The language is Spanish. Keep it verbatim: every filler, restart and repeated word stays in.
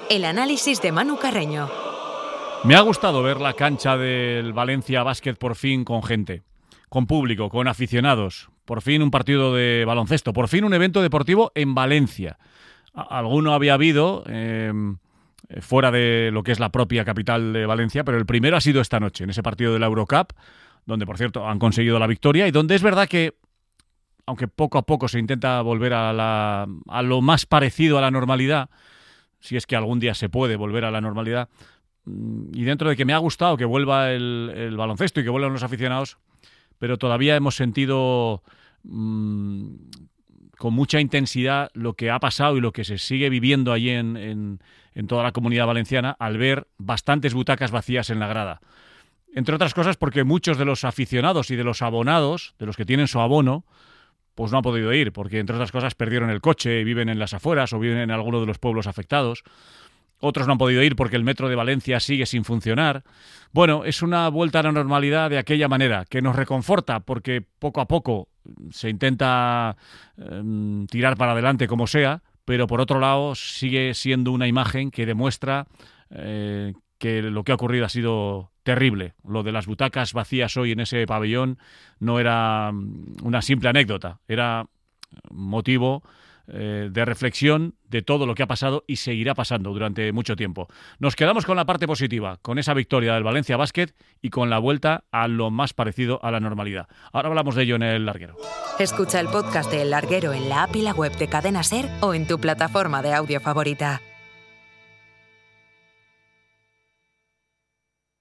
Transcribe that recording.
El análisis de Manu Carreño. Me ha gustado ver la cancha del Valencia Basket por fin con gente, con público, con aficionados. Por fin un partido de baloncesto, por fin un evento deportivo en Valencia. Alguno había habido eh, fuera de lo que es la propia capital de Valencia, pero el primero ha sido esta noche, en ese partido de la Eurocup, donde, por cierto, han conseguido la victoria y donde es verdad que, aunque poco a poco se intenta volver a, la, a lo más parecido a la normalidad, si es que algún día se puede volver a la normalidad, y dentro de que me ha gustado que vuelva el, el baloncesto y que vuelvan los aficionados, pero todavía hemos sentido mmm, con mucha intensidad lo que ha pasado y lo que se sigue viviendo allí en, en, en toda la comunidad valenciana al ver bastantes butacas vacías en la grada. Entre otras cosas porque muchos de los aficionados y de los abonados, de los que tienen su abono, pues no han podido ir, porque entre otras cosas perdieron el coche, viven en las afueras o viven en alguno de los pueblos afectados. Otros no han podido ir porque el metro de Valencia sigue sin funcionar. Bueno, es una vuelta a la normalidad de aquella manera, que nos reconforta porque poco a poco se intenta eh, tirar para adelante como sea, pero por otro lado sigue siendo una imagen que demuestra eh, que lo que ha ocurrido ha sido terrible. Lo de las butacas vacías hoy en ese pabellón no era una simple anécdota, era motivo eh, de reflexión de todo lo que ha pasado y seguirá pasando durante mucho tiempo. Nos quedamos con la parte positiva, con esa victoria del Valencia Basket y con la vuelta a lo más parecido a la normalidad. Ahora hablamos de ello en El Larguero. Escucha el podcast de El Larguero en la app y la web de Cadena Ser o en tu plataforma de audio favorita.